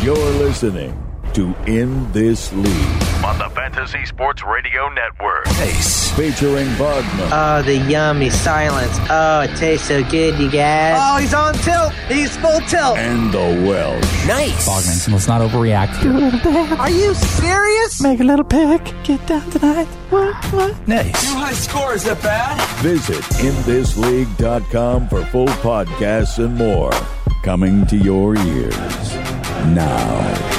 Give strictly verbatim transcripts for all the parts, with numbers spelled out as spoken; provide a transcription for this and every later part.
You're listening to In This League on the Fantasy Sports Radio Network. Pace. Featuring Bogman. Oh, the yummy silence. Oh, it tastes so good, you guys. Oh, he's on tilt. He's full tilt. And the Welsh. Nice. Bogman, let's not overreact. Do a little pick. Are you serious? Make a little pick. Get down tonight. What? What? Nice. Too high score, is that bad? Visit in this league dot com for full podcasts and more. Coming to your ears now.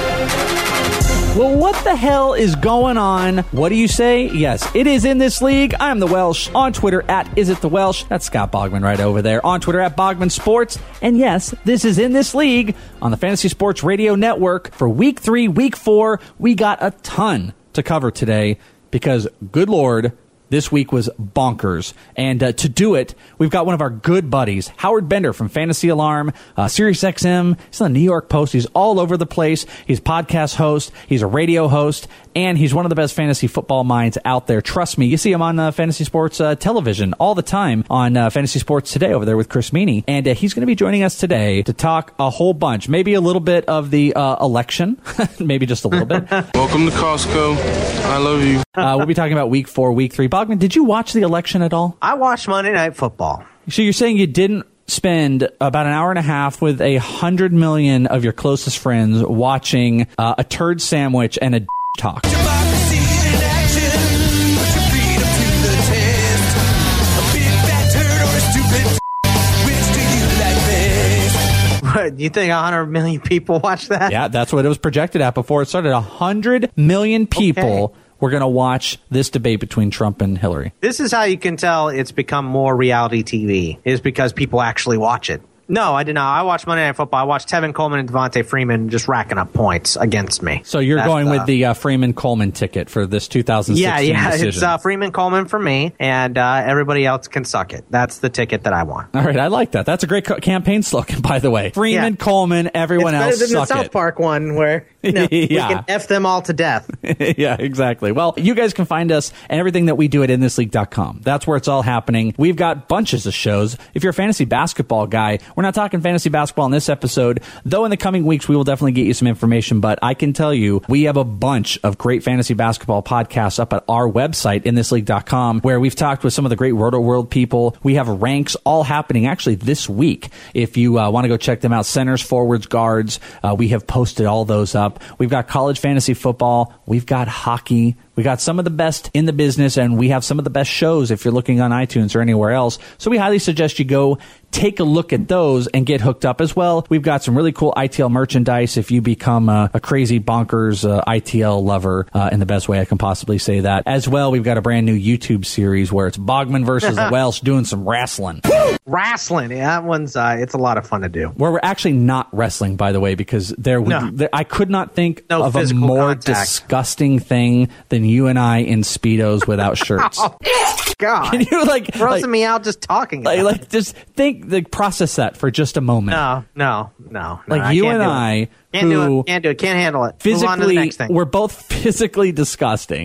Well, what the hell is going on? What do you say? Yes, it is In This League. I'm the Welsh. On Twitter at Is It The Welsh. That's Scott Bogman right over there. On Twitter at Bogman Sports. And yes, this is In This League on the Fantasy Sports Radio Network. For week three, week four, we got a ton to cover today because, good Lord, this week was bonkers. And uh, to do it, we've got one of our good buddies, Howard Bender from Fantasy Alarm, uh, Sirius X M. He's on the New York Post. He's all over the place. He's a podcast host. He's a radio host. And he's one of the best fantasy football minds out there. Trust me. You see him on uh, Fantasy Sports uh, television all the time on uh, Fantasy Sports Today over there with Chris Meany. And uh, he's going to be joining us today to talk a whole bunch. Maybe a little bit of the uh, election. Maybe just a little bit. Welcome to Costco. I love you. Uh, we'll be talking about week four, week three. Bogman, did you watch the election at all? I watched Monday Night Football. So you're saying you didn't spend about an hour and a half with a hundred million of your closest friends watching uh, a turd sandwich and a d- talk. Democracy in action. Put your freedom to the test. A big fat turd or a stupid which do you like best? What, you think one hundred million people watched that? Yeah, that's what it was projected at before it started. one hundred million people okay. were going to watch this debate between Trump and Hillary. This is how you can tell it's become more reality T V, is because people actually watch it. No, I did not. I watched Monday Night Football. I watched Tevin Coleman and Devontae Freeman just racking up points against me. So you're That's, going uh, with the uh, Freeman-Coleman ticket for this two thousand sixteen yeah, yeah, decision. it's uh, Freeman-Coleman for me, and uh, everybody else can suck it. That's the ticket that I want. All right, I like that. That's a great co- campaign slogan, by the way. Freeman-Coleman, yeah. everyone it's else better than suck the South it. Park one where you know, yeah. we can F them all to death. Yeah, exactly. Well, you guys can find us and everything that we do at in this league dot com. That's where it's all happening. We've got bunches of shows. If you're a fantasy basketball guy, we're not talking fantasy basketball in this episode, though in the coming weeks we will definitely get you some information, but I can tell you we have a bunch of great fantasy basketball podcasts up at our website, in this league dot com, where we've talked with some of the great Roto World people. We have ranks all happening actually this week. If you uh, want to go check them out, centers, forwards, guards, uh, we have posted all those up. We've got college fantasy football. We've got hockey. We got some of the best in the business, and we have some of the best shows if you're looking on iTunes or anywhere else. So we highly suggest you go take a look at those and get hooked up as well. We've got some really cool I T L merchandise if you become a, a crazy bonkers uh, I T L lover uh, in the best way I can possibly say that. As well, we've got a brand new YouTube series where it's Bogman versus the Welsh doing some wrestling. Wrestling, yeah, that one's uh, it's a lot of fun to do. Where we're actually not wrestling, by the way, because there, would, no. there I could not think no of a more contact. disgusting thing than you and I in Speedos without shirts. Oh, God. Can you like grossing like, me out just talking about like, like just think like process that for just a moment. No, no, no. Like no, you I and I I can't who do it. Can't do it. Can't handle it. Physically, Move on to the next thing. We're both physically disgusting.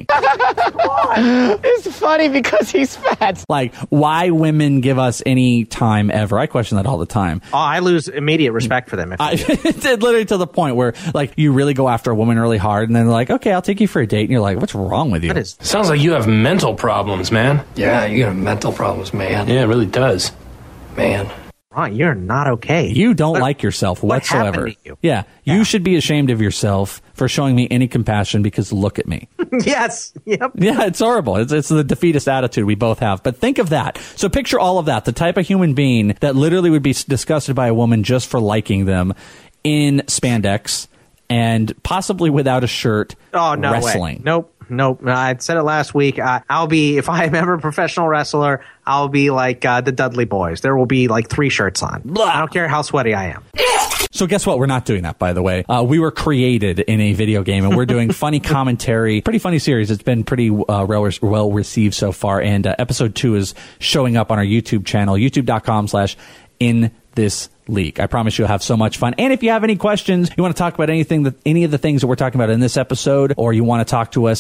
It's funny because he's fat. Like why women give us any time ever. I question that all the time. Oh, I lose immediate respect for them. If I, it's literally to the point where like you really go after a woman really hard and then they're like, okay, I'll take you for a date. And you're like, what's wrong with you? That is, Sounds like you have mental problems, man. Yeah, you got mental problems, man. Yeah, it really does. Man. Ron, you're not okay. You don't what, like yourself what whatsoever. happened to you? Yeah, yeah, you should be ashamed of yourself for showing me any compassion because look at me. Yes. Yep. Yeah, it's horrible. It's, it's the defeatist attitude we both have. But think of that. So picture all of that. The type of human being that literally would be disgusted by a woman just for liking them in spandex and possibly without a shirt. Oh, no wrestling. way. Nope. Nope. I said it last week. Uh, I'll be, if I am ever a professional wrestler, I'll be like uh, the Dudley Boys. There will be like three shirts on. Blah. I don't care how sweaty I am. So guess what? We're not doing that, by the way. Uh, we were created in a video game, and we're doing funny commentary. Pretty funny series. It's been pretty uh, well received so far, and uh, episode two is showing up on our YouTube channel, youtube.com slash in this league. I promise you'll have so much fun. And if you have any questions, you want to talk about anything, that any of the things that we're talking about in this episode, or you want to talk to us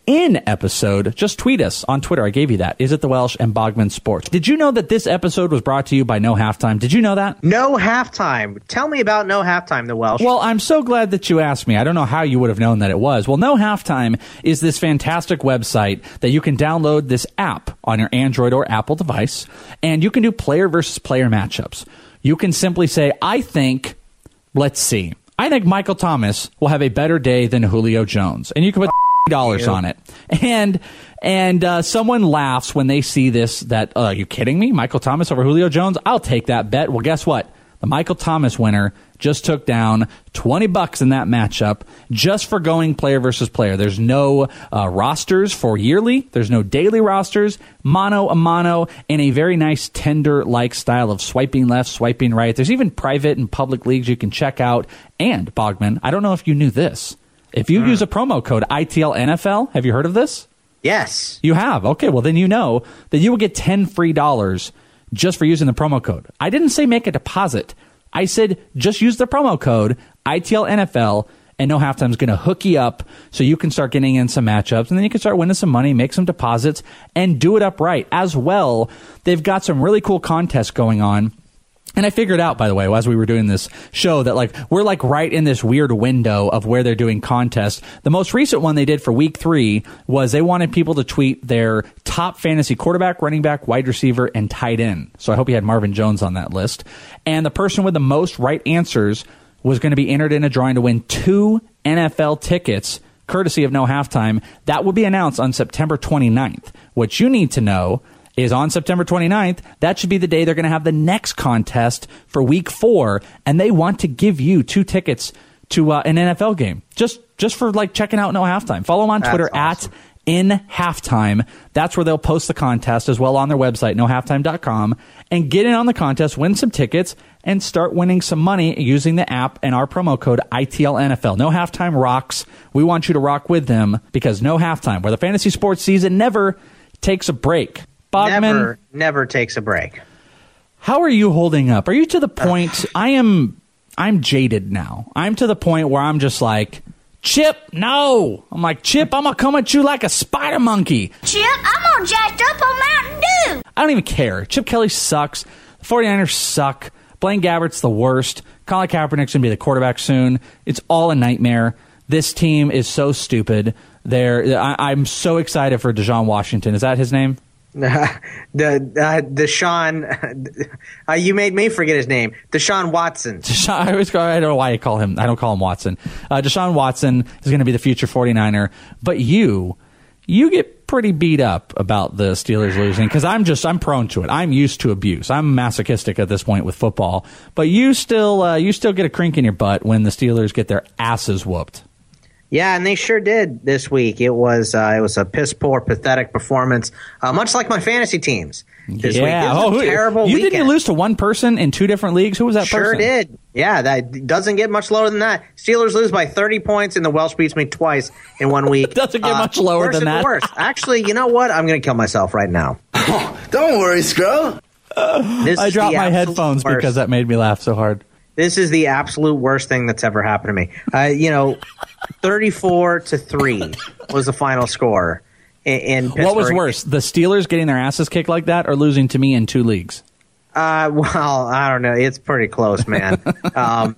in episode, just tweet us on Twitter. I gave you that. Is it the Welsh and Bogman Sports? Did you know that this episode was brought to you by No Halftime? Did you know that? No Halftime. Tell me about No Halftime, the Welsh. Well, I'm so glad that you asked me. I don't know how you would have known that it was. Well, No Halftime is this fantastic website that you can download this app on your Android or Apple device, and you can do player versus player matchups. You can simply say, I think, let's see, I think Michael Thomas will have a better day than Julio Jones. And you can put dollars on it. And and uh, someone laughs when they see this, that, uh, are you kidding me? Michael Thomas over Julio Jones? I'll take that bet. Well, guess what? The Michael Thomas winner just took down twenty bucks in that matchup just for going player versus player. There's no uh, rosters for yearly. There's no daily rosters. Mano a mano in a very nice tender-like style of swiping left, swiping right. There's even private and public leagues you can check out. And, Bogman, I don't know if you knew this. If you mm. use a promo code I T L N F L, have you heard of this? Yes. You have? Okay, well, then you know that you will get ten free dollars just for using the promo code. I didn't say make a deposit. I said just use the promo code I T L N F L, and No Halftime is going to hook you up so you can start getting in some matchups, and then you can start winning some money, make some deposits, and do it up right. As well, they've got some really cool contests going on. And I figured out, by the way, as we were doing this show, that like we're like right in this weird window of where they're doing contests. The most recent one they did for week three was they wanted people to tweet their top fantasy quarterback, running back, wide receiver, and tight end. So I hope you had Marvin Jones on that list. And the person with the most right answers was going to be entered in a drawing to win two N F L tickets, courtesy of No Halftime. That will be announced on September twenty-ninth. What you need to know is on September twenty-ninth, that should be the day they're going to have the next contest for week four, and they want to give you two tickets to uh, an N F L game, just just for like checking out No Halftime. Follow them on That's Twitter awesome. at In Halftime. That's where they'll post the contest as well on their website, no halftime dot com, and get in on the contest, win some tickets, and start winning some money using the app and our promo code I T L N F L. No Halftime rocks. We want you to rock with them because No Halftime, where the fantasy sports season never takes a break. Bogman, never, never takes a break. How are you holding up? Are you to the point? I am. I'm jaded now. I'm to the point where I'm just like, Chip, no. I'm like, Chip, I'm gonna come at you like a spider monkey. Chip, I'm all jacked up on Mountain Dew. I don't even care. Chip Kelly sucks. The 49ers suck. Blaine Gabbert's the worst. Colin Kaepernick's gonna be the quarterback soon. It's all a nightmare. This team is so stupid. They're. I, I'm so excited for Deshaun Washington. Is that his name? Uh, the uh, Deshaun, uh, you made me forget his name. Deshaun Watson. Deshaun, I always call, I don't know why I call him. I don't call him Watson. Uh, Deshaun Watson is going to be the future 49er. But you, you get pretty beat up about the Steelers losing because I'm just I'm prone to it. I'm used to abuse. I'm masochistic at this point with football. But you still uh, you still get a crink in your butt when the Steelers get their asses whooped. Yeah, and they sure did this week. It was uh, it was a piss poor, pathetic performance, uh, much like my fantasy teams this yeah. week. It was oh, a terrible you weekend. Didn't you lose to one person in two different leagues? Who was that sure person? Sure did. Yeah, that doesn't get much lower than that. Steelers lose by thirty points, and the Welsh beats me twice in one week. Doesn't get uh, much lower worse than and that. Worse. Actually, you know what? I'm going to kill myself right now. Oh, don't worry, Scrub. This I dropped my headphones worst. because that made me laugh so hard. This is the absolute worst thing that's ever happened to me. Uh, you know, thirty-four to three was the final score in, in Pittsburgh. What was worse, the Steelers getting their asses kicked like that or losing to me in two leagues? Uh, well, I don't know. It's pretty close, man. um,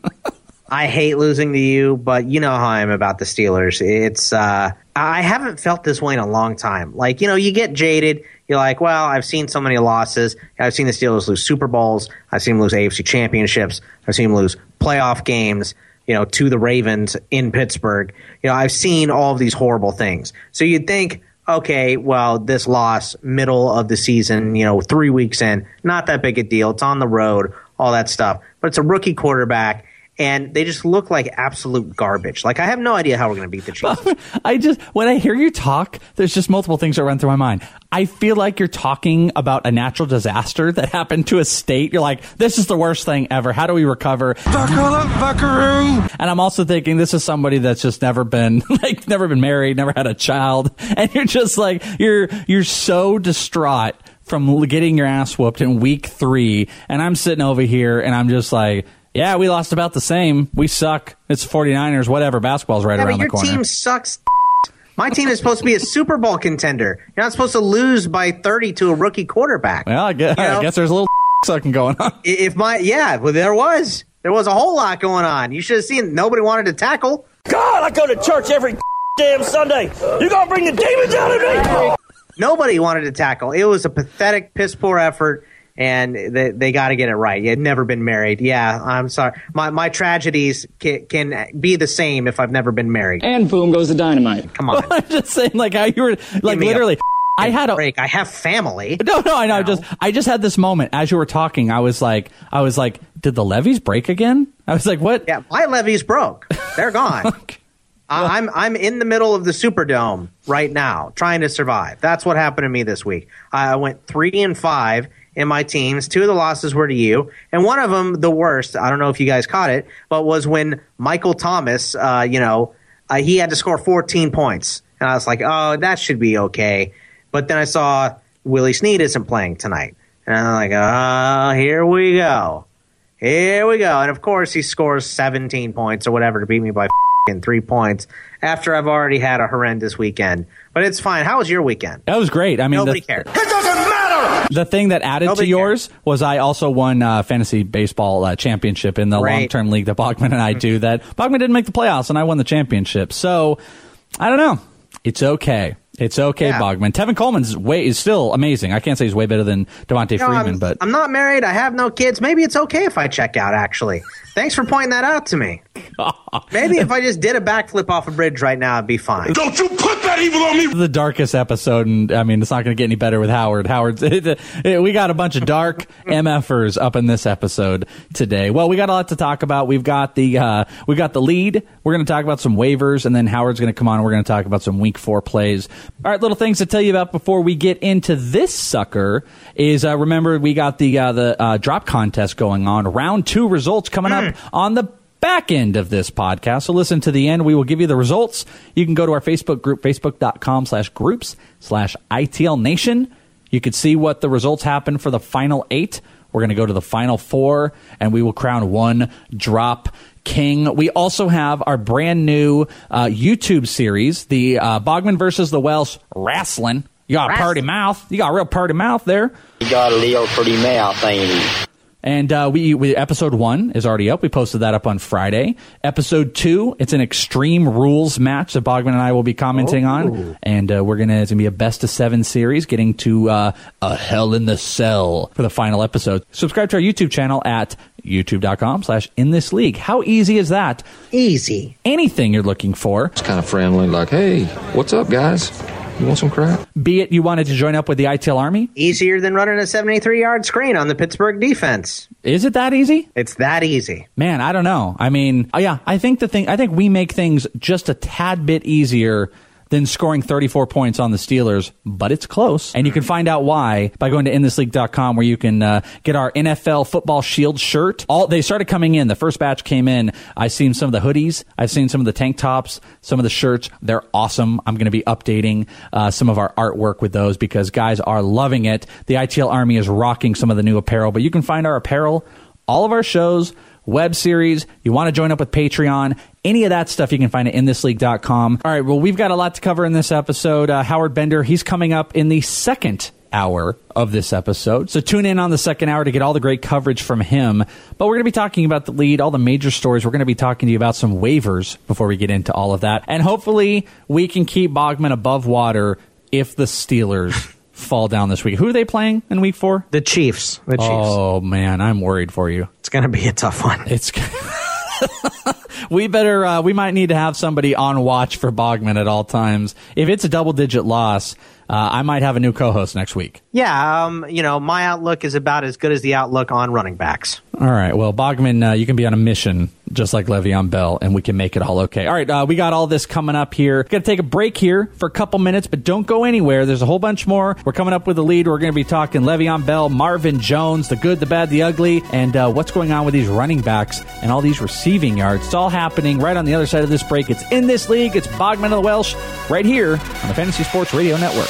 I hate losing to you, but you know how I am about the Steelers. It's uh, I haven't felt this way in a long time. Like, you know, you get jaded. You're like, well, I've seen so many losses. I've seen the Steelers lose Super Bowls. I've seen them lose A F C championships. I've seen them lose playoff games, you know, to the Ravens in Pittsburgh. You know, I've seen all of these horrible things. So you'd think, okay, well, this loss, middle of the season, you know, three weeks in, not that big a deal. It's on the road, all that stuff. But it's a rookie quarterback. And they just look like absolute garbage. Like, I have no idea how we're going to beat the Chiefs. I just, when I hear you talk, there's just multiple things that run through my mind. I feel like you're talking about a natural disaster that happened to a state. You're like, this is the worst thing ever. How do we recover? Buckle up, buckaroo. And I'm also thinking this is somebody that's just never been, like, never been married, never had a child. And you're just like, you're, you're so distraught from getting your ass whooped in week three. And I'm sitting over here and I'm just like, yeah, we lost about the same. We suck. It's 49ers, whatever. Basketball's right yeah, around but the corner. Your team sucks. My team is supposed to be a Super Bowl contender. You're not supposed to lose by thirty to a rookie quarterback. Well, I guess, You know? I guess there's a little sucking going on. If my yeah, well, there was there was a whole lot going on. You should have seen. Nobody wanted to tackle. God, I go to church every damn Sunday. You gonna bring the demons out of me? Nobody wanted to tackle. It was a pathetic, piss poor effort, and they, they got to get it right. You had never been married. Yeah, I'm sorry. My my tragedies can, can be the same if I've never been married. And boom goes the dynamite. Come on. I'm just saying, like how you were, like literally. I had a break. I have family. No, no, I know. I just, I just had this moment as you were talking. I was like, I was like, did the levees break again? I was like, what? Yeah, my levees broke. They're gone. okay. well, I'm, I'm in the middle of the Superdome right now, trying to survive. That's what happened to me this week. I went three and five in my teams. Two of the losses were to you, and one of them, the worst. I don't know if you guys caught it, but was when Michael Thomas, uh, you know, uh, he had to score fourteen points, and I was like, oh, that should be okay. But then I saw Willie Snead isn't playing tonight. And I'm like, oh, here we go. Here we go. And, of course, he scores seventeen points or whatever to beat me by f***ing three points after I've already had a horrendous weekend. But it's fine. How was your weekend? That was great. I mean, Nobody the, cared. It doesn't matter! The thing that added Nobody to yours cared. was I also won uh, fantasy baseball uh, championship in the Great. long-term league that Bogman and I do. That Bogman didn't make the playoffs, and I won the championship. So, I don't know. It's okay. It's okay, yeah. Bogman. Tevin Coleman's way is still amazing. I can't say he's way better than Devontae no, Freeman, I'm, but I'm not married. I have no kids. Maybe it's okay if I check out, actually. Thanks for pointing that out to me. Maybe if I just did a backflip off a bridge right now, it'd be fine. Don't you put that evil on me! The darkest episode, and I mean, it's not going to get any better with Howard. Howard's, it, it, we got a bunch of dark MFers up in this episode today. Well, we got a lot to talk about. We've got the uh, we got the lead. We're going to talk about some waivers, and then Howard's going to come on, and we're going to talk about some week four plays. All right, little things to tell you about before we get into this sucker is uh, remember we got the uh, the uh, drop contest going on. Round two results coming up on the back end of this podcast. So listen to the end. We will give you the results. You can go to our Facebook group, facebook.com slash groups slash ITL Nation. You can see what the results happen for the final eight. We're going to go to the final four, and we will crown one drop king. We also have our brand new uh, YouTube series, the uh, Bogman versus the Welsh Wrestling. You got a party mouth. You got a real party mouth there. You got a real pretty mouth, ain't you? And uh, we, we episode one is already up. We posted that up on Friday. Episode two, it's an Extreme Rules match that Bogman and I will be commenting oh. on, and uh, we're gonna it's gonna be a best of seven series, getting to uh, a Hell in the Cell for the final episode. Subscribe to our YouTube channel at youtube.com slash in this league. How easy is that? Easy. Anything you're looking for. It's kind of friendly, like, hey, what's up, guys? You want some crap? Be it you wanted to join up with the I T L Army. Easier than running a seventy-three yard screen on the Pittsburgh defense. Is it that easy? It's that easy. Man, I don't know. I mean, yeah, I think the thing, I think we make things just a tad bit easier than scoring thirty-four points on the Steelers, but it's close. And you can find out why by going to in this league dot com, where you can uh, get our N F L Football Shield shirt. All they started coming in. The first batch came in. I've seen some of the hoodies. I've seen some of the tank tops, some of the shirts. They're awesome. I'm going to be updating uh, some of our artwork with those because guys are loving it. The I T L Army is rocking some of the new apparel, but you can find our apparel, all of our shows, web series. You want to join up with Patreon, any of that stuff, you can find it in this league dot com. All right, well, we've got a lot to cover in this episode. Uh, Howard Bender, he's coming up in the second hour of this episode. So tune in on the second hour to get all the great coverage from him. But we're going to be talking about the lead, all the major stories. We're going to be talking to you about some waivers before we get into all of that. And hopefully we can keep Bogman above water if the Steelers fall down this week. Who are they playing in week four? The Chiefs. The Chiefs. Oh, man, I'm worried for you. It's going to be a tough one. It's we better, uh, we might need to have somebody on watch for Bogman at all times. If it's a double-digit loss, uh, I might have a new co-host next week. Yeah, um, you know, my outlook is about as good as the outlook on running backs. All right, well, Bogman, uh, you can be on a mission just like Le'Veon Bell, and we can make it all okay. All right, uh, we got all this coming up here. Got to take a break here for a couple minutes, but don't go anywhere. There's a whole bunch more. We're coming up with the lead. We're going to be talking Le'Veon Bell, Marvin Jones, the good, the bad, the ugly, and uh, what's going on with these running backs and all these receiving yards. It's all happening right on the other side of this break. It's In This League. It's Bogman of the Welsh right here on the Fantasy Sports Radio Network.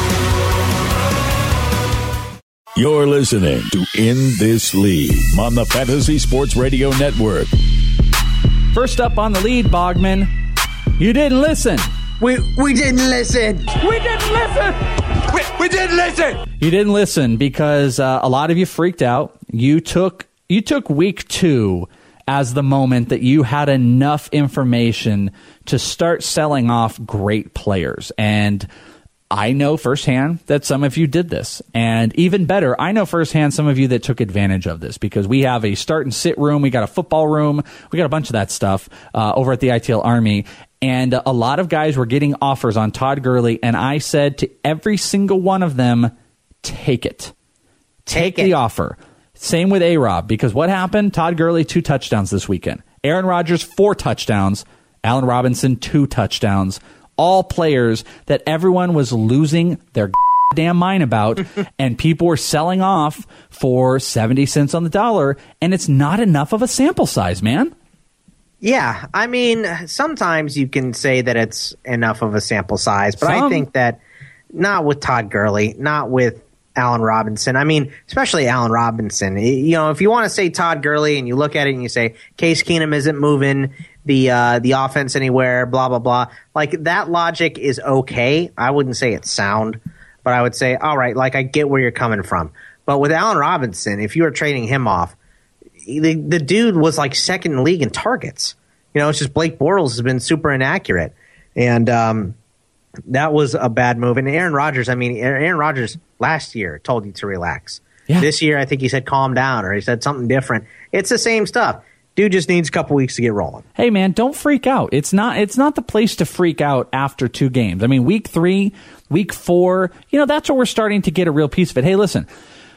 You're listening to In This League on the Fantasy Sports Radio Network. First up on the lead, Bogman, you didn't listen. We we didn't listen. We didn't listen. We, we didn't listen. You didn't listen because uh, a lot of you freaked out. You took you took week two as the moment that you had enough information to start selling off great players. And I know firsthand that some of you did this. And even better, I know firsthand some of you that took advantage of this because we have a start and sit room. We got a football room. We got a bunch of that stuff uh, over at the I T L Army. And a lot of guys were getting offers on Todd Gurley. And I said to every single one of them, take it. Take, take the it. offer. Same with A-Rob, because what happened? Todd Gurley, two touchdowns this weekend. Aaron Rodgers, four touchdowns. Allen Robinson, two touchdowns. All players that everyone was losing their damn mind about, and people were selling off for seventy cents on the dollar, and it's not enough of a sample size, man. Yeah, I mean, sometimes you can say that it's enough of a sample size, but Some. I think that not with Todd Gurley, not with Allen Robinson. I mean, especially Allen Robinson. You know, if you want to say Todd Gurley and you look at it and you say Case Keenum isn't moving the uh, the offense anywhere, blah, blah, blah. Like, that logic is okay. I wouldn't say it's sound, but I would say, all right, like, I get where you're coming from. But with Allen Robinson, if you were trading him off, the, the dude was like second in the league in targets. You know, it's just Blake Bortles has been super inaccurate. And um, that was a bad move. And Aaron Rodgers, I mean, Aaron Rodgers last year told you to relax. Yeah. This year, I think he said calm down, or he said something different. It's the same stuff. Dude just needs a couple weeks to get rolling. Hey, man, don't freak out. It's not it's not the place to freak out after two games. I mean, week three, week four, you know, that's where we're starting to get a real piece of it. Hey, listen,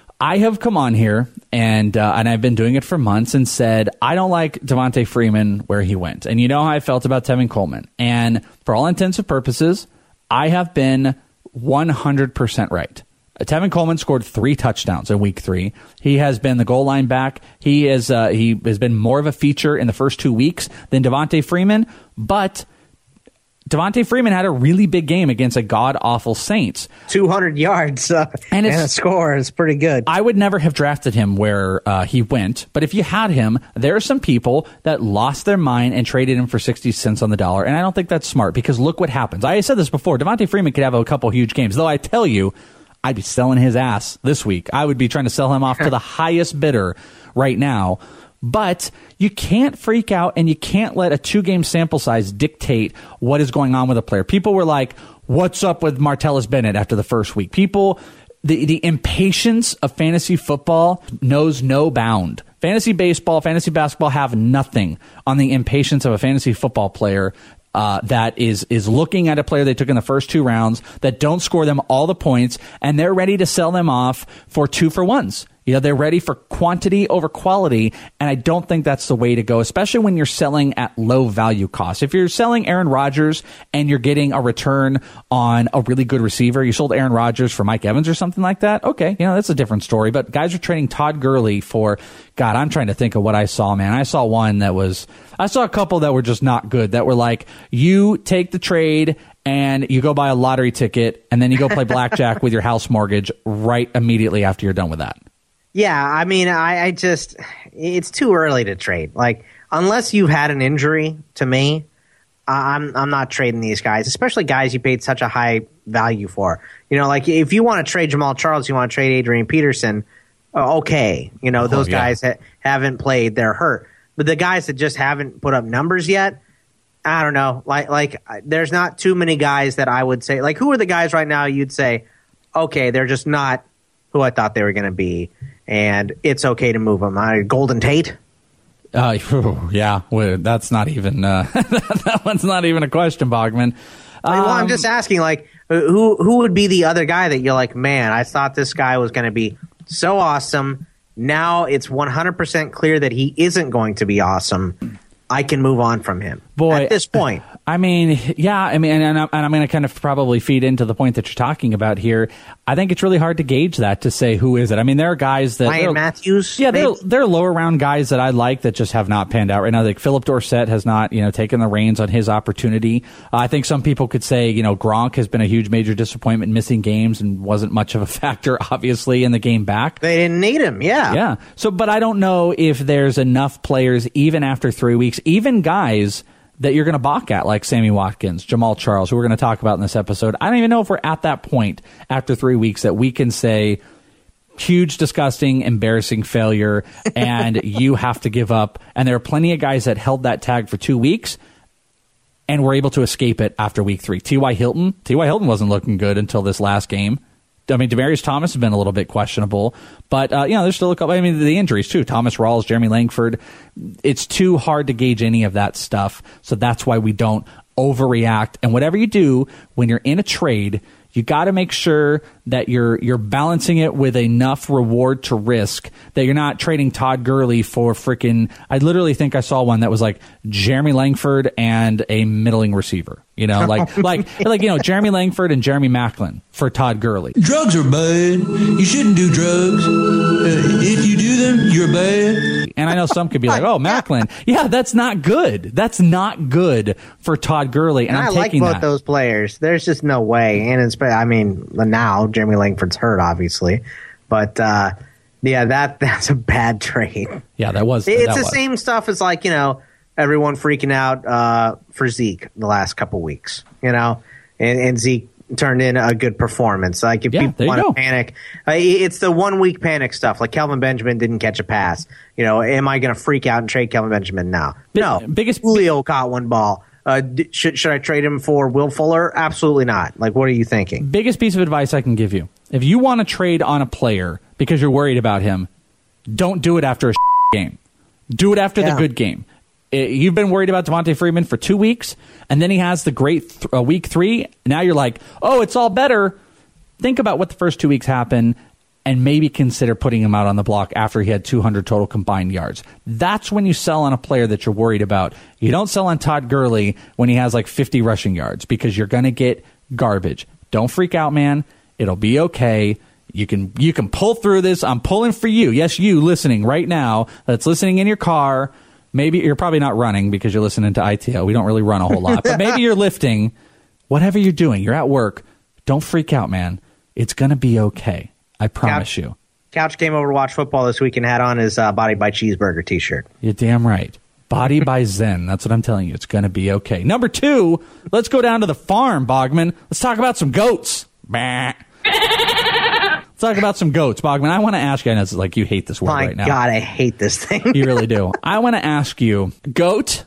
I have come on here, and uh, and I've been doing it for months, and said, I don't like Devontae Freeman where he went. And you know how I felt about Tevin Coleman. And for all intents and purposes, I have been one hundred percent right. Tevin Coleman scored three touchdowns in week three. He has been the goal line back. He is uh, he has been more of a feature in the first two weeks than Devontae Freeman, but Devontae Freeman had a really big game against a god-awful Saints. two hundred yards uh, and, and a score is pretty good. I would never have drafted him where uh, he went, but if you had him, there are some people that lost their mind and traded him for sixty cents on the dollar, and I don't think that's smart because look what happens. I said this before. Devontae Freeman could have a couple huge games, though I tell you, I'd be selling his ass this week. I would be trying to sell him off to the highest bidder right now. But you can't freak out, and you can't let a two-game sample size dictate what is going on with a player. People were like, what's up with Martellus Bennett after the first week? People, the, the impatience of fantasy football knows no bound. Fantasy baseball, fantasy basketball have nothing on the impatience of a fantasy football player Uh, that is is looking at a player they took in the first two rounds that don't score them all the points, and they're ready to sell them off for two for ones. You know, they're ready for quantity over quality, and I don't think that's the way to go, especially when you're selling at low value costs. If you're selling Aaron Rodgers and you're getting a return on a really good receiver, you sold Aaron Rodgers for Mike Evans or something like that, okay, you know, that's a different story. But guys are trading Todd Gurley for, God, I'm trying to think of what I saw, man. I saw one that was, I saw a couple that were just not good, that were like, you take the trade and you go buy a lottery ticket, and then you go play blackjack with your house mortgage right immediately after you're done with that. Yeah, I mean, I, I just, it's too early to trade. Like, unless you've had an injury, to me, I'm I'm not trading these guys, especially guys you paid such a high value for. You know, like, if you want to trade Jamal Charles, you want to trade Adrian Peterson, uh, okay. You know, those oh, yeah. guys that haven't played, they're hurt. But the guys that just haven't put up numbers yet, I don't know. Like, like there's not too many guys that I would say, like, who are the guys right now you'd say, okay, they're just not who I thought they were going to be, and it's okay to move them. Uh, Golden Tate? Uh, yeah, well, that's not even uh, that one's not even a question, Bogman. Um, well, I'm just asking, like, who who would be the other guy that you're like, man, I thought this guy was going to be so awesome. Now it's one hundred percent clear that he isn't going to be awesome. I can move on from him. Boy, at this point. I mean, yeah, I mean, and I'm, and I'm going to kind of probably feed into the point that you're talking about here. I think it's really hard to gauge that, to say who is it. I mean, there are guys that Ryan Matthews. Yeah, they're, they're lower round guys that I like that just have not panned out right now. Like Philip Dorsett has not, you know, taken the reins on his opportunity. Uh, I think some people could say, you know, Gronk has been a huge major disappointment, missing games, and wasn't much of a factor, obviously, in the game back. They didn't need him. Yeah, yeah. So, but I don't know if there's enough players, even after three weeks, even guys that you're going to balk at, like Sammy Watkins, Jamal Charles, who we're going to talk about in this episode. I don't even know if we're at that point after three weeks that we can say huge, disgusting, embarrassing failure, and you have to give up. And there are plenty of guys that held that tag for two weeks and were able to escape it after week three. T Y. Hilton, T Y. Hilton wasn't looking good until this last game. I mean, Demaryius Thomas has been a little bit questionable, but, uh, you know, there's still a couple, I mean, the injuries too. Thomas Rawls, Jeremy Langford. It's too hard to gauge any of that stuff. So that's why we don't overreact. And whatever you do when you're in a trade, you got to make sure that you're you're balancing it with enough reward to risk, that you're not trading Todd Gurley for freaking, I literally think I saw one that was like Jeremy Langford and a middling receiver. You know, like, like, like, you know, Jeremy Langford and Jeremy Maclin for Todd Gurley. Drugs are bad. You shouldn't do drugs. Uh, if you do them, you're bad. And I know some could be like, oh, Maclin. Yeah, that's not good. That's not good for Todd Gurley. And, and I'm I like taking both that. those players. There's just no way. And it's, I mean, now Jeremy Langford's hurt, obviously. But, uh, yeah, that that's a bad trade. Yeah, that was. It's that the was. same stuff as, like, you know, everyone freaking out uh, for Zeke the last couple weeks, you know, and, and Zeke turned in a good performance. Like, if Yeah, people want to panic, uh, it's the one week panic stuff. Like, Kelvin Benjamin didn't catch a pass. You know, am I going to freak out and trade Kelvin Benjamin now? Big, no. Biggest Julio caught one ball. Uh, d- should should I trade him for Will Fuller? Absolutely not. Like, what are you thinking? Biggest piece of advice I can give you: if you want to trade on a player because you're worried about him, don't do it after a game. Do it after Yeah. the good game. It, you've been worried about Devontae Freeman for two weeks, and then he has the great th- uh, week three. Now you're like, oh, it's all better. Think about what the first two weeks happened, and maybe consider putting him out on the block after he had two hundred total combined yards. That's when you sell on a player that you're worried about. You don't sell on Todd Gurley when he has like fifty rushing yards, because you're going to get garbage. Don't freak out, man. It'll be okay. You can you can pull through this. I'm pulling for you. Yes, you listening right now, that's listening in your car. Maybe you're probably not running because you're listening to I T L. We don't really run a whole lot. But maybe you're lifting. Whatever you're doing, you're at work. Don't freak out, man. It's going to be okay. I promise Couch, you. Couch came over to watch football this week and had on his uh, Body by Cheeseburger t-shirt. You're damn right. Body by Zen. That's what I'm telling you. It's going to be okay. Number two, let's go down to the farm, Bogman. Let's talk about some goats. Bah. Let's talk about some goats, Bogman. I want to ask you, I know it's like you hate this word My right now. God, I hate this thing. You really do. I want to ask you, goat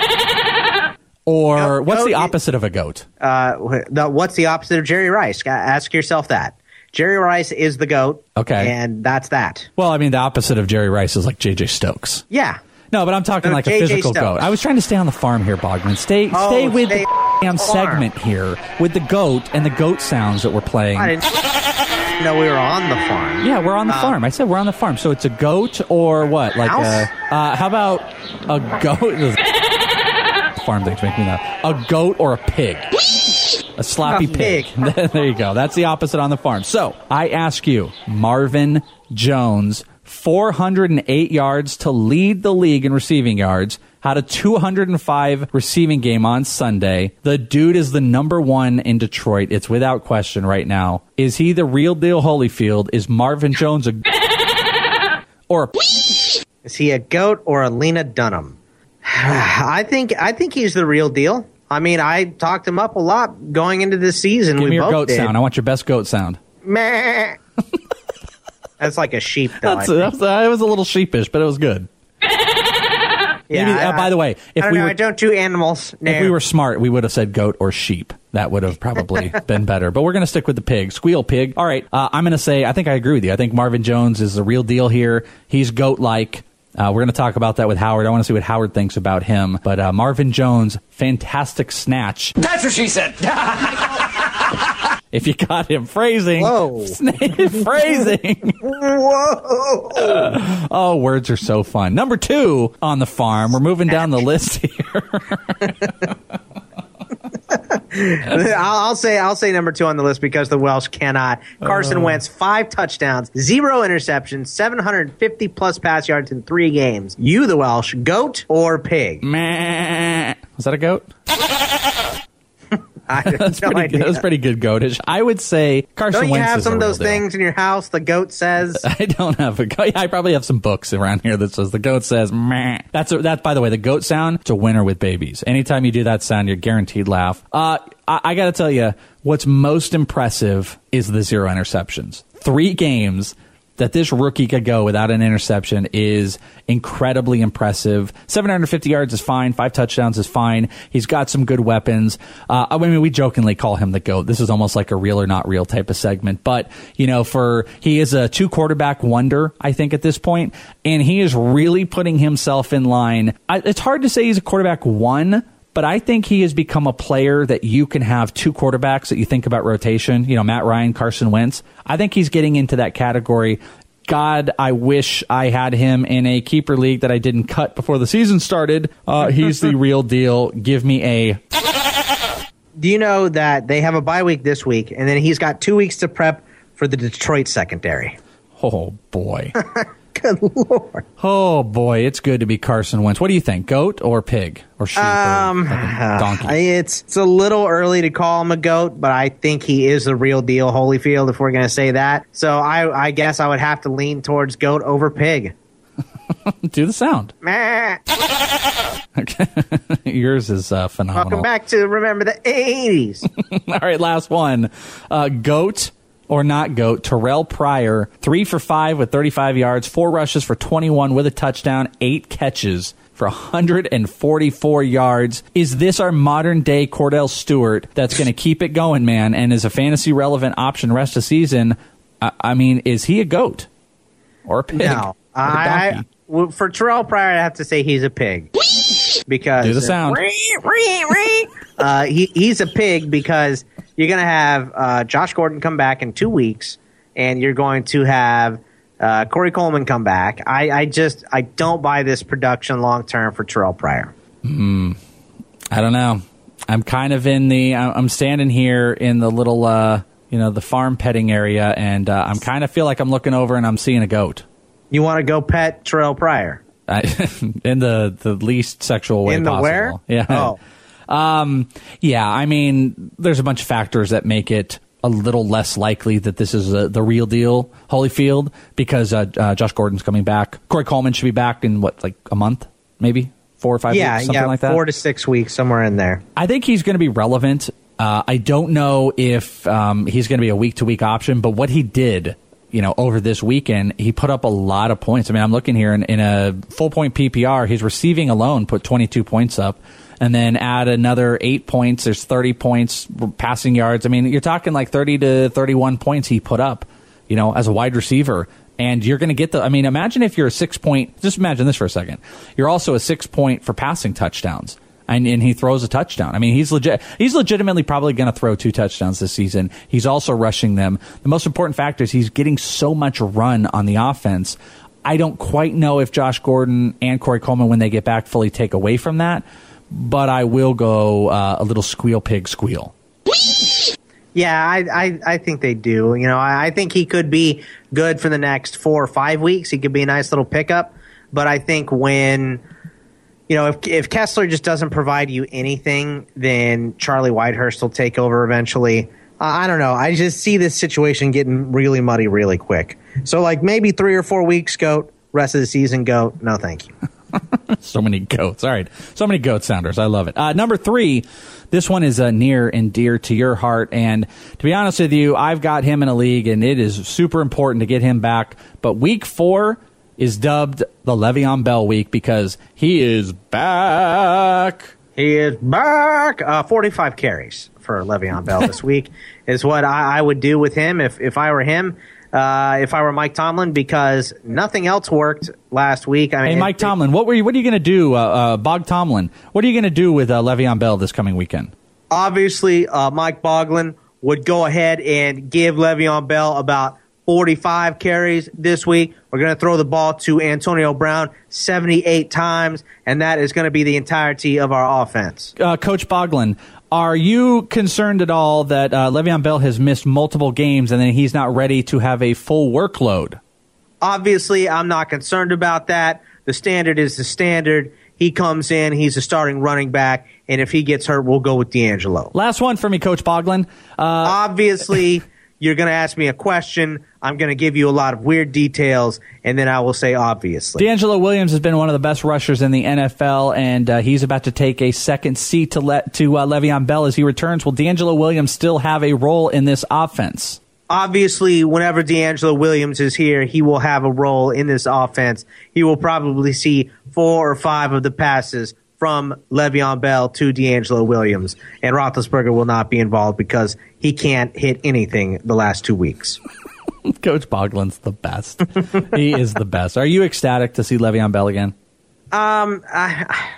or Goat- what's goat the i- opposite of a goat? Uh, the, what's the opposite of Jerry Rice? Ask yourself that. Jerry Rice is the GOAT. Okay. And that's that. Well, I mean, the opposite of Jerry Rice is like J J Stokes. Yeah. No, but I'm talking No, like J a J physical Stokes. goat. I was trying to stay on the farm here, Bogman. Stay, Oh, stay with stay the damn farm. segment here with the goat and the goat sounds that we're playing. I didn't know we were on the farm. Yeah, we're on the Um, farm. I said we're on the farm. So it's a goat or what? Like Mouse? a, uh, how about a goat? Farm things make me laugh. A goat or a pig? A sloppy A pig. pig. There you go. That's the opposite on the farm. So I ask you, Marvin Jones, four hundred eight yards to lead the league in receiving yards, had a two hundred five receiving game on Sunday. The dude is the number one in Detroit. It's without question right now. Is he the real deal Holyfield? Is Marvin Jones a or a Is he a GOAT or a Lena Dunham? I think I think he's the real deal. I mean, I talked him up a lot going into this season. Give we me your both goat did. sound. I want your best goat sound. Meh. That's like a sheep, though. That's, I think. that's, uh, it was a little sheepish, but it was good. Yeah, Maybe, I- uh, by the way, if I don't we know, were I don't do animals. No. if we were smart, we would have said goat or sheep. That would have probably been better. But we're going to stick with the pig. Squeal pig. All right. Uh, I'm going to say I think I agree with you. I think Marvin Jones is the real deal here. He's goat-like. Uh, we're going to talk about that with Howard. I want to see what Howard thinks about him. But uh, Marvin Jones, fantastic snatch. That's what she said. If you got him phrasing. Whoa. Phrasing. Whoa. Oh, words are so fun. Number two on the farm. We're moving down the list here. I'll, I'll say I'll say number two on the list because the Welsh cannot. Carson Uh. Wentz, five touchdowns, zero interceptions, seven hundred fifty plus pass yards in three games. You, the Welsh, goat or pig? Meh. Was that a goat? I have that's, no pretty idea. good. That's pretty good, Goatish. I would say Carson Don't you Wentz have is some a of real those deal. things in your house? The goat says. I don't have a goat. I probably have some books around here that says the goat says meh. That's a, that. By the way, the goat sound. It's a winner with babies. Anytime you do that sound, you're guaranteed laugh. Uh, I, I got to tell you, what's most impressive is the zero interceptions. Three games that this rookie could go without an interception is incredibly impressive. seven hundred fifty yards is fine. Five touchdowns is fine. He's got some good weapons. Uh, I mean, we jokingly call him the GOAT. This is almost like a real or not real type of segment. But, you know, for he is a two quarterback wonder, I think, at this point. And he is really putting himself in line. I, it's hard to say he's a quarterback one, but I think he has become a player that you can have two quarterbacks that you think about rotation. You know, Matt Ryan, Carson Wentz. I think he's getting into that category. God, I wish I had him in a keeper league that I didn't cut before the season started. Uh, he's the real deal. Give me a... Do you know that they have a bye week this week, and then he's got two weeks to prep for the Detroit secondary? Oh, boy. Good Lord. Oh, boy. It's good to be Carson Wentz. What do you think? Goat or pig? Or sheep um, or like a donkey? It's, it's a little early to call him a goat, but I think he is the real deal Holyfield, if we're going to say that. So I, I guess I would have to lean towards goat over pig. Do the sound. Okay. Yours is uh, phenomenal. Welcome back to Remember the eighties. All right, last one. Uh, goat or not GOAT, Terrell Pryor, three for five with thirty-five yards, four rushes for twenty-one with a touchdown, eight catches for one hundred forty-four yards. Is this our modern-day Cordell Stewart that's going to keep it going, man, and is a fantasy-relevant option rest of the season? I, I mean, is he a GOAT or a pig? No. Or a donkey? I, for Terrell Pryor, I have to say he's a pig. Because do the sound. uh, he, he's a pig because you're going to have uh, Josh Gordon come back in two weeks, and you're going to have uh, Corey Coleman come back. I, I just I don't buy this production long term for Terrell Pryor. Mm, I don't know. I'm kind of in the. I'm standing here in the little, uh, you know, the farm petting area, and uh, I'm kind of feel like I'm looking over and I'm seeing a goat. You want to go pet Terrell Pryor? I, in the, the least sexual way in the possible. Where? Yeah. Oh. Um, yeah, I mean, there's a bunch of factors that make it a little less likely that this is a, the real deal, Holyfield, because uh, uh, Josh Gordon's coming back. Corey Coleman should be back in, what, like a month, maybe? Four or five yeah, weeks, something yeah, like that? Four to six weeks, somewhere in there. I think he's going to be relevant. Uh, I don't know if um, he's going to be a week-to-week option, but what he did, you know, over this weekend, he put up a lot of points. I mean, I'm looking here in, in a full-point P P R. His receiving alone put twenty-two points up. And then add another eight points. There's thirty points, passing yards. I mean, you're talking like thirty to thirty-one points he put up, you know, as a wide receiver. And you're going to get the, I mean, imagine if you're a six point, just imagine this for a second. You're also a six point for passing touchdowns. And, and he throws a touchdown. I mean, he's legit. He's legitimately probably going to throw two touchdowns this season. He's also rushing them. The most important factor is he's getting so much run on the offense. I don't quite know if Josh Gordon and Corey Coleman, when they get back, fully take away from that. But I will go uh, a little squeal pig squeal. Yeah, I, I, I think they do. You know, I, I think he could be good for the next four or five weeks. He could be a nice little pickup. But I think when, you know, if if Kessler just doesn't provide you anything, then Charlie Whitehurst will take over eventually. Uh, I don't know. I just see this situation getting really muddy really quick. So, like, maybe three or four weeks, GOAT. Rest of the season, GOAT. No, thank you. So many goats. All right. So many goat sounders. I love it. Uh, number three, this one is uh, near and dear to your heart. And to be honest with you, I've got him in a league, and it is super important to get him back. But week four is dubbed the Le'Veon Bell week because he is back. He is back. Uh, forty-five carries for Le'Veon Bell this week is what I, I would do with him if, if I were him. Uh, if I were Mike Tomlin, because nothing else worked last week. I mean, hey, Mike it, Tomlin, what were you? What are you going to do, uh, uh, Bog Tomlin? What are you going to do with uh, Le'Veon Bell this coming weekend? Obviously, uh, Mike Boglin would go ahead and give Le'Veon Bell about forty-five carries this week. We're going to throw the ball to Antonio Brown seventy-eight times, and that is going to be the entirety of our offense. Uh, Coach Boglin, are you concerned at all that uh, Le'Veon Bell has missed multiple games and then he's not ready to have a full workload? Obviously, I'm not concerned about that. The standard is the standard. he comes in, he's a starting running back, and if he gets hurt, we'll go with D'Angelo. Last one for me, Coach Boglin. Uh, Obviously, you're going to ask me a question. I'm going to give you a lot of weird details, and then I will say obviously. DeAngelo Williams has been one of the best rushers in the N F L, and uh, he's about to take a second seat to let to uh, Le'Veon Bell as he returns. Will DeAngelo Williams still have a role in this offense? Obviously, whenever DeAngelo Williams is here, he will have a role in this offense. He will probably see four or five of the passes from Le'Veon Bell to DeAngelo Williams, and Roethlisberger will not be involved because he can't hit anything the last two weeks. Coach Boglin's the best. He is the best. Are you ecstatic to see Le'Veon Bell again? Um, I,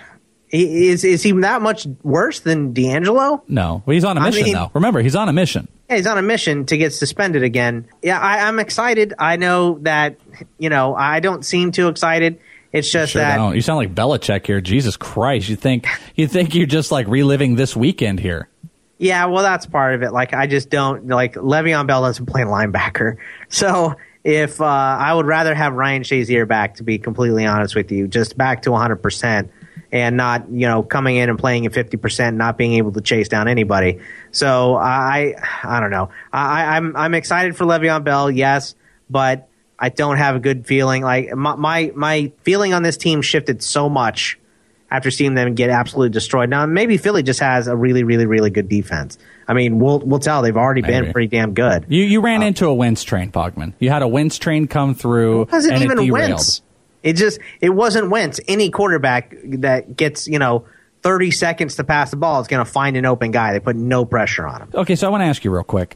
is is he that much worse than DeAngelo? No. Well, he's on a mission, I mean, though. Remember, he's on a mission. Yeah, he's on a mission to get suspended again. Yeah, I, I'm excited. I know that, you know, I don't seem too excited. It's just sure that don't. You sound like Belichick here. Jesus Christ! You think you think you're just like reliving this weekend here? Yeah, well, that's part of it. Like, I just don't like Le'Veon Bell doesn't play linebacker, so if uh, I would rather have Ryan Shazier back, to be completely honest with you, just back to one hundred percent, and not, you know, coming in and playing at fifty percent, not being able to chase down anybody. So I I don't know. I, I'm I'm excited for Le'Veon Bell, yes, but I don't have a good feeling. Like my, my my feeling on this team shifted so much after seeing them get absolutely destroyed. Now maybe Philly just has a really, really, really good defense. I mean, we'll we'll tell. They've already maybe. been pretty damn good. You you ran um, into a Wentz train, Bogman. You had a Wentz train come through. It wasn't and even it derailed. Wentz. It just it wasn't Wentz. Any quarterback that gets, you know, thirty seconds to pass the ball is going to find an open guy. They put no pressure on him. Okay, so I want to ask you real quick.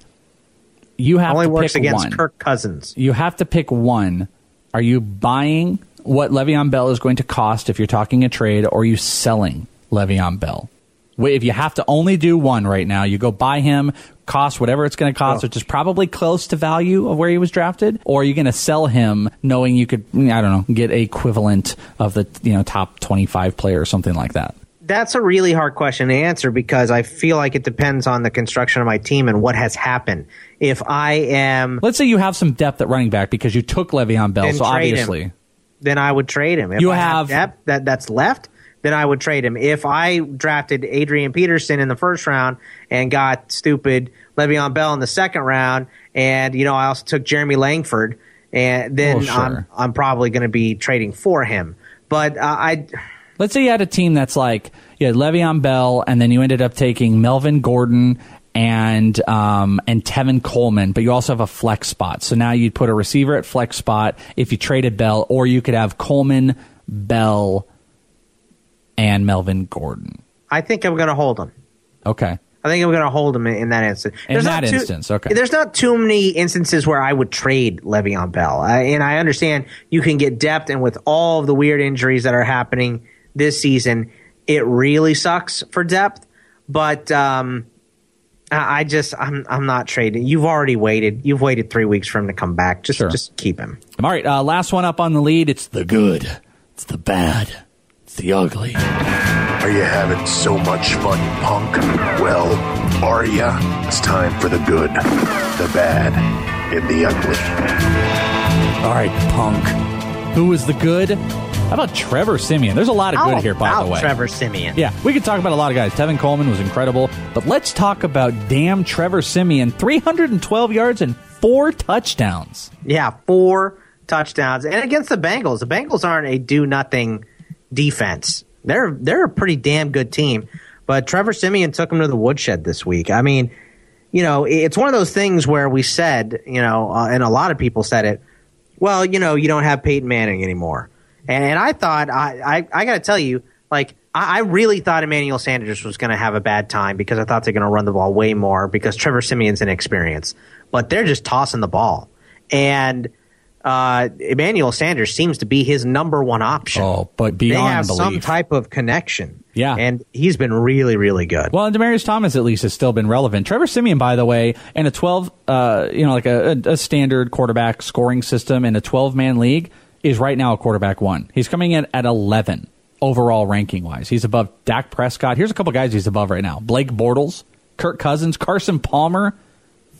You have Only to works pick against one. Kirk Cousins. You have to pick one. Are you buying what Le'Veon Bell is going to cost if you're talking a trade, or are you selling Le'Veon Bell? If you have to only do one right now, you go buy him, cost whatever it's going to cost, oh. which is probably close to value of where he was drafted, or are you going to sell him knowing you could, I don't know, get a equivalent of the, you know, top twenty-five player or something like that? That's a really hard question to answer because I feel like it depends on the construction of my team and what has happened. If I am... Let's say you have some depth at running back because you took Le'Veon Bell, so obviously... Him. Then I would trade him. If you I have... have depth that, that's left, then I would trade him. If I drafted Adrian Peterson in the first round and got stupid Le'Veon Bell in the second round, and, you know, I also took Jeremy Langford, and then oh, sure. I'm, I'm probably going to be trading for him. But uh, I... Let's say you had a team that's like you had Le'Veon Bell, and then you ended up taking Melvin Gordon and um, and Tevin Coleman, but you also have a flex spot. So now you'd put a receiver at flex spot if you traded Bell, or you could have Coleman, Bell, and Melvin Gordon. I think I'm going to hold him. Okay. I think I'm going to hold him in, in that instance. In there's that too, instance, okay. There's not too many instances where I would trade Le'Veon Bell. I, and I understand you can get depth, and with all of the weird injuries that are happening this season, it really sucks for depth. But um, I just, I'm I'm not trading. You've already waited. You've waited three weeks for him to come back. Just, sure. just keep him. All right, uh, last one up on the lead. It's the good. It's the bad. It's the ugly. Are you having so much fun, punk? Well, are ya? It's time for the good, the bad, and the ugly. All right, punk. Who is the good? How about Trevor Siemian? There's a lot of good How here, by the way. Trevor Siemian. Yeah, we could talk about a lot of guys. Tevin Coleman was incredible. But let's talk about damn Trevor Siemian. three hundred twelve yards and four touchdowns. Yeah, four touchdowns. And against the Bengals. The Bengals aren't a do-nothing defense. They're they're a pretty damn good team. But Trevor Siemian took them to the woodshed this week. I mean, you know, it's one of those things where we said, you know, uh, and a lot of people said it, well, you know, you don't have Peyton Manning anymore. And I thought, I, I, I got to tell you, like, I, I really thought Emmanuel Sanders was going to have a bad time because I thought they're going to run the ball way more because Trevor Siemian's inexperienced. But they're just tossing the ball. And uh, Emmanuel Sanders seems to be his number one option. Oh, but beyond They have belief. some type of connection. Yeah. And he's been really, really good. Well, and Demaryius Thomas, at least, has still been relevant. Trevor Siemian, by the way, in a twelve, uh, you know, like a, a standard quarterback scoring system in a twelve-man league, is right now a quarterback one. He's coming in at eleven overall ranking-wise. He's above Dak Prescott. Here's a couple guys he's above right now. Blake Bortles, Kirk Cousins, Carson Palmer,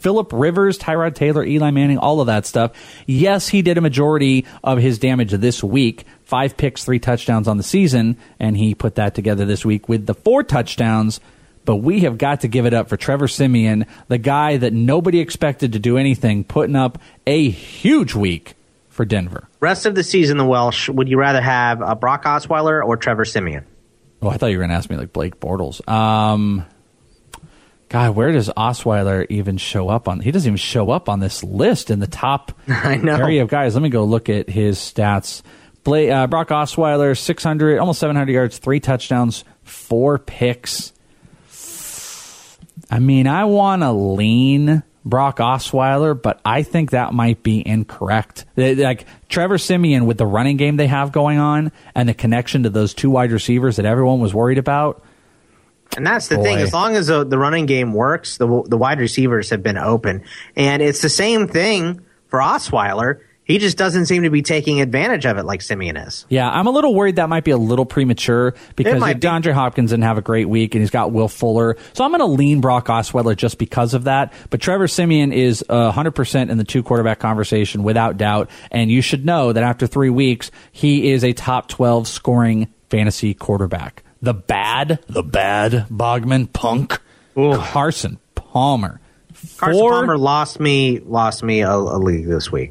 Phillip Rivers, Tyrod Taylor, Eli Manning, all of that stuff. Yes, he did a majority of his damage this week. Five picks, three touchdowns on the season, and he put that together this week with the four touchdowns. But we have got to give it up for Trevor Siemian, the guy that nobody expected to do anything, putting up a huge week for Denver. Rest of the season, the Welsh, would you rather have uh, Brock Osweiler or Trevor Siemian? Oh, I thought you were going to ask me like Blake Bortles. Um, God, where does Osweiler even show up on? He doesn't even show up on this list in the top I know. area of guys. Let me go look at his stats. Blake, uh, Brock Osweiler, six hundred, almost seven hundred yards, three touchdowns, four picks. I mean, I want to lean Brock Osweiler, but I think that might be incorrect. Like Trevor Siemian with the running game they have going on and the connection to those two wide receivers that everyone was worried about. And that's the Boy. thing. As long as the, the running game works, the the wide receivers have been open. And it's the same thing for Osweiler. He just doesn't seem to be taking advantage of it like Siemian is. Yeah, I'm a little worried that might be a little premature because might be. DeAndre Hopkins didn't have a great week, and he's got Will Fuller. So I'm going to lean Brock Osweiler just because of that. But Trevor Siemian is uh, one hundred percent in the two-quarterback conversation without doubt. And you should know that after three weeks, he is a top twelve scoring fantasy quarterback. The bad, the bad Bogman punk, Ooh. Carson Palmer. Carson Four, Palmer lost me, lost me a, a league this week.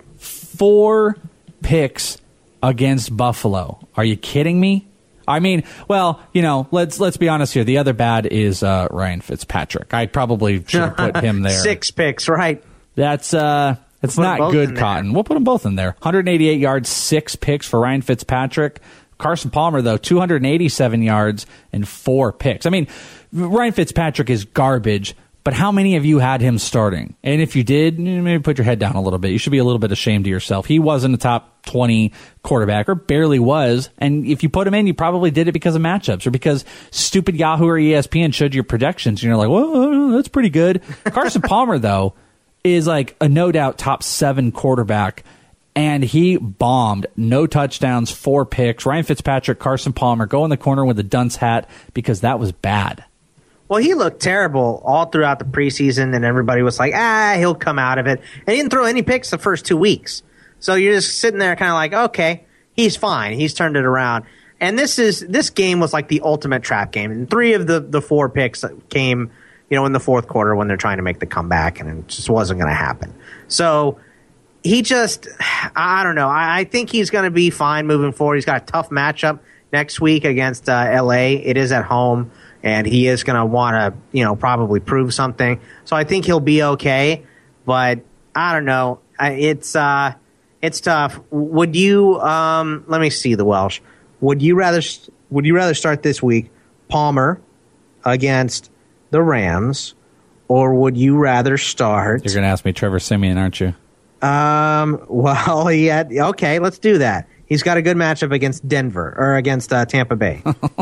Four picks against Buffalo. Are you kidding me? I mean, well, you know, let's let's be honest here. The other bad is uh, Ryan Fitzpatrick. I probably should have put him there. Six picks, right? That's uh, that's We'll not good, Cotton. We'll put them both in there. one hundred eighty-eight yards, six picks for Ryan Fitzpatrick. Carson Palmer, though, two hundred eighty-seven yards and four picks. I mean, Ryan Fitzpatrick is garbage. But how many of you had him starting? And if you did, maybe put your head down a little bit. You should be a little bit ashamed of yourself. He wasn't a top twenty quarterback, or barely was. And if you put him in, you probably did it because of matchups or because stupid Yahoo or E S P N showed your projections. And you're like, well, that's pretty good. Carson Palmer, though, is like a no doubt top seven quarterback. And he bombed. No touchdowns, four picks. Ryan Fitzpatrick, Carson Palmer, go in the corner with a dunce hat because that was bad. Well, he looked terrible all throughout the preseason, and everybody was like, ah, he'll come out of it. And he didn't throw any picks the first two weeks. So you're just sitting there kind of like, okay, he's fine. He's turned it around. And this is this game was like the ultimate trap game. And three of the, the four picks came, you know, in the fourth quarter when they're trying to make the comeback, and it just wasn't going to happen. So he just, I don't know. I, I think he's going to be fine moving forward. He's got a tough matchup next week against uh, L A. It is at home. And he is going to want to, you know, probably prove something. So I think he'll be okay. But I don't know. It's uh, it's tough. Would you? Um, let me see the Welsh. Would you rather? Would you rather start this week Palmer against the Rams, or would you rather start? You're going to ask me Trevor Siemian, aren't you? Um. Well, yeah. Okay, let's do that. He's got a good matchup against Denver or against uh, Tampa Bay.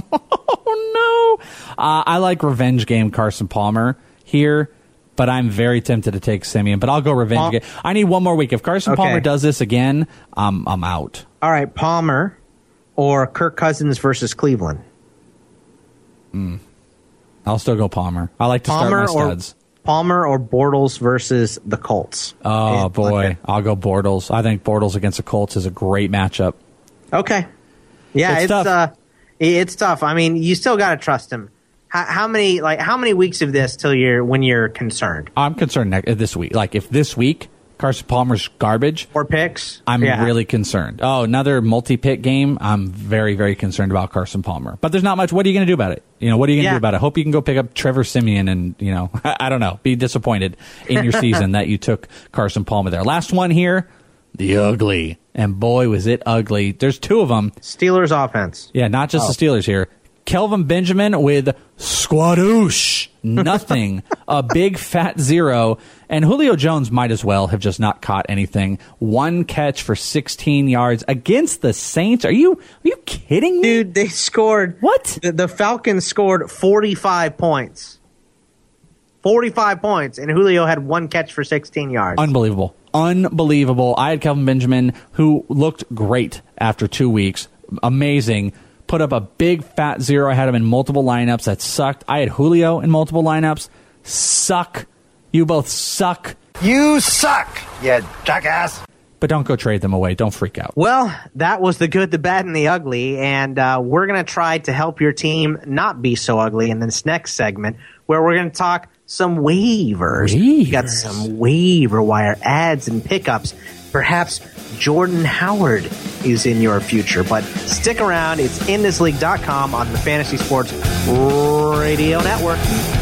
Uh, I like revenge game Carson Palmer here, but I'm very tempted to take Siemian. But I'll go revenge Pal- game. I need one more week. If Carson okay. Palmer does this again, um, I'm out. All right, Palmer or Kirk Cousins versus Cleveland? Mm. I'll still go Palmer. I like to Palmer start my studs. Or, Palmer or Bortles versus the Colts? Oh, it, boy. okay. I'll go Bortles. I think Bortles against the Colts is a great matchup. Okay. Yeah, it's, it's tough. Uh, it's tough. I mean, you still got to trust him. How, how many like how many weeks of this till you're when you're concerned? I'm concerned next, this week. Like if this week Carson Palmer's garbage or picks, I'm yeah. really concerned. Oh, another multi-pick game. I'm very very concerned about Carson Palmer. But there's not much. What are you going to do about it? You know, what are you going to yeah. do about it? Hope you can go pick up Trevor Siemian and you know, I, I don't know, be disappointed in your season that you took Carson Palmer there. Last one here, the ugly, and boy was it ugly. There's two of them. Steelers offense. Yeah, not just oh. the Steelers here. Kelvin Benjamin with squadoosh, nothing, a big fat zero, and Julio Jones might as well have just not caught anything. One catch for sixteen yards against the Saints. Are you are you kidding me? Dude, they scored. What? The, the Falcons scored forty-five points. forty-five points, and Julio had one catch for sixteen yards. Unbelievable. Unbelievable. I had Kelvin Benjamin, who looked great after two weeks. Amazing. Put up a big fat zero. I had him in multiple lineups. That sucked. I had Julio in multiple lineups. Suck. You both suck. You suck, you jackass. But don't go trade them away. Don't freak out. Well, that was the good, the bad, and the ugly. And uh, we're going to try to help your team not be so ugly in this next segment, where we're going to talk some waivers. waivers. We got some waiver wire ads and pickups. Perhaps Jordan Howard is in your future. But stick around. It's in this league dot com on the Fantasy Sports Radio Network.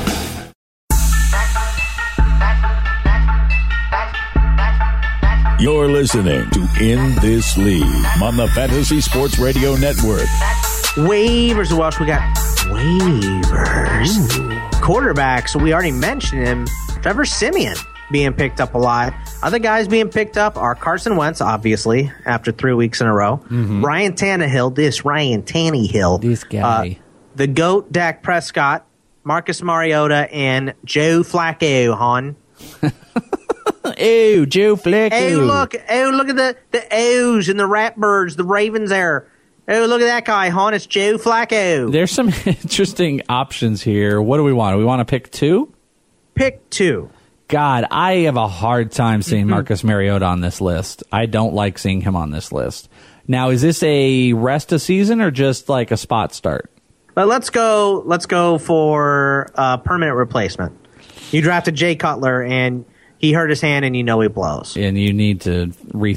You're listening to In This League on the Fantasy Sports Radio Network. Waivers, Welsh. We got waivers. Ooh. Quarterbacks, we already mentioned him. Trevor Siemian being picked up a lot. Other guys being picked up are Carson Wentz, obviously, after three weeks in a row. Mm-hmm. Ryan Tannehill, this Ryan Tannehill. This guy. Uh, the GOAT, Dak Prescott, Marcus Mariota, and Joe Flacco, hon. Ew, Joe Flacco. Oh, look. Oh, look at the, the O's and the Ratbirds, the Ravens there. Oh, look at that guy, hon. It's Joe Flacco. There's some interesting options here. What do we want? Do we want to pick two? Pick two. God, I have a hard time seeing mm-hmm. Marcus Mariota on this list. I don't like seeing him on this list. Now, is this a rest of season or just like a spot start? But let's go. Let's go for a permanent replacement. You drafted Jay Cutler, and he hurt his hand, and you know he blows. And you need to re-